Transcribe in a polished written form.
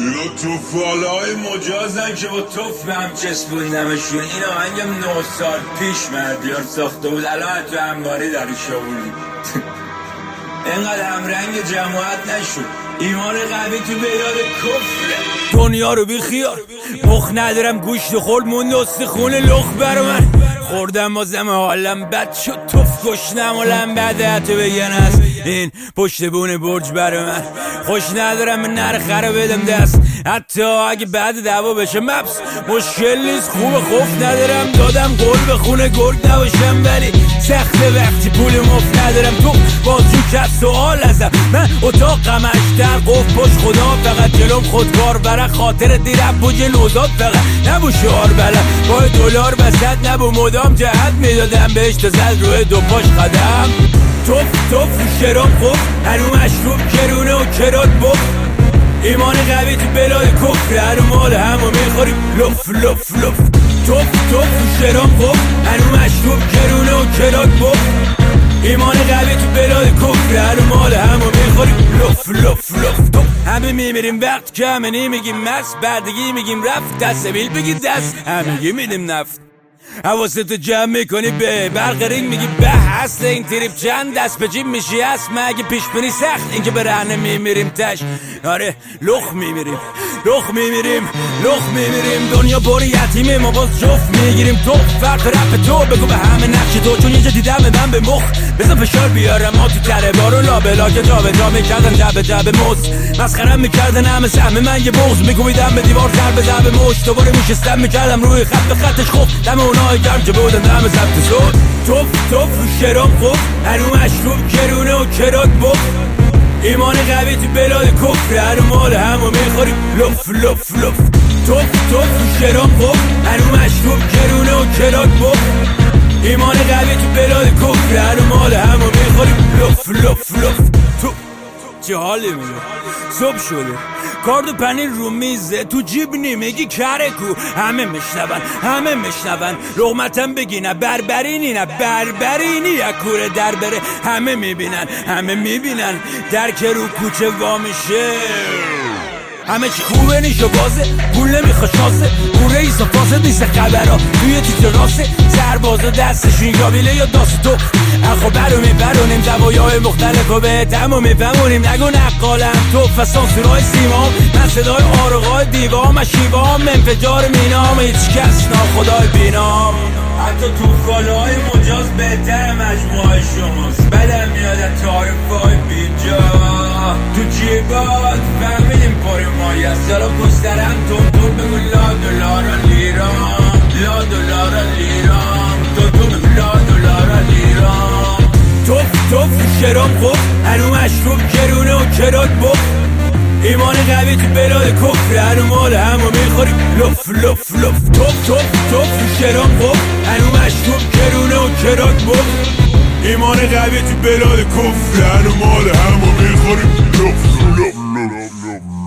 اینا توفالای مجازن که با توف هم چسبوندمشون. این آهنگم 9 سال پیش مردیار ساخته بود، الان تو انباری در شاوردی. اینقدر همرنگ جماعت نشد، ایمان قوی تو بیاد کفر. دنیا رو بی خیار مخ ندارم، گوشت خورد موند استخون لخ بر من. خوردم بازم حالم بد شد، توف گشنم و لنبده حتی بگن است این پشت بون برج بر من. خوش ندارم به نرخه رو بدم دست، حتی اگه بعد دعوا بشه مبس مشکل نیست. خوب خوف ندارم دادم قول به خونه گرد نباشم، ولی سخته وقتی پول مفت ندارم. تو بازجو کرد سوال ازم، من اتاقم اشتر قف پشت خدا، فقط جلوم خودکار برای خاطر دیرم بوج نوزاد. فقط نبو شعار بلد با دلار بسد، نبو مدام جهت میدادم بهش تا زد روی دو پاش قدم. توف توف شراب خوب هنو مشروب کرونه و کرات بخ. ایمان قوی تو بلاد کفر، هنو مال همو میخوری لف لف لف. توف توف شراب خوب هنو مشروب کرونه و کرات بخ. ایمان قوی تو بلاد کفر، هنو مال همو میخوری لف لف لف. همه میمیریم وقت کمه نمیگیم مست، بردگی میگیم رفت، دست بیل بگی دست، همگی میدیم نفت. حواستو جمع میکنی به برق رینگ میگی به هست این تریپ چند دست به جیب میشی هست. مگه پیش بینی سخت اینکه به رهنه میمیریم تش؟ آره لخ میمیریم لخ میمیریم لخ میمیریم. دنیا پر یتیمه ما باز جفت میگیریم. تو فرق رپ تو بگو به همه نقش تو، چون یه جا دیدم من به مخ بذار فشار بیارم. ما تو تره بارو لابلا که جا به جا میکردن جب جب موز، مسخرم میکردن همه سهم من یه بغض، میکوبیدم به دیوار ضربه ضربه مشت. دوباره میشستم میکردم روی خط به خطش خوب دم اونای گرم که بودن دم ضبط شد. توف توف شراب خوب هنو مشروب کرونه و کرات بخ. ایمان قوی تو بلاد کفر، هنو مال همو میخوری لف لف لف. توف توف شراب خوب هنو مشروب کرونه و کرات بخ. ایمان قوی تو بلاد کفر، هنو مال همو میخوری لف لف لف. تو چه حالی میگه؟ صبح شده کارد و پنیر رو میزه، تو جیب نیمگی کره کو. همه میشنون لغمتم بگینه بربرینی نه بربرینی یک کوره در بره. همه میبینن در که رو کوچه وا میشه. همه چی خوبه نیشو بازه پول نمیخوا شاسه، کوره ایسا فاسد نیست خبرها توی تیتر راسه. سربازا دستشون یابیله یا داست تو اخو برونیم دوایای مختلف و به تمام میفهمونیم. نگو نقالم تو فسانسورای سیمام، من صدای آرقای دیوام شیوام، انفجار مینام هیچ کس ناخدای بینام. حتی توفالای مجاز بهتر مجموعه شماست، بدم میاد تعریفای بیجا تو جیبات فهمیدیم پر مایه. سالا پسترم تون بگو لا دلارا لیران، لا دلارا لیران، تون بگو لا دلارا لیران. توف توف شراب خوب هنو مشروب کرونه و کرات بخ. ایمان قوی تو بلاد کفر، هنو مال همو میخوری لف لف لف. توف توف توف شراب خوب هنو مشروب کرونه و کرات بخ. ایمان قوی تو بلاد کفر، هنو مال همو میخوری لف لف لف.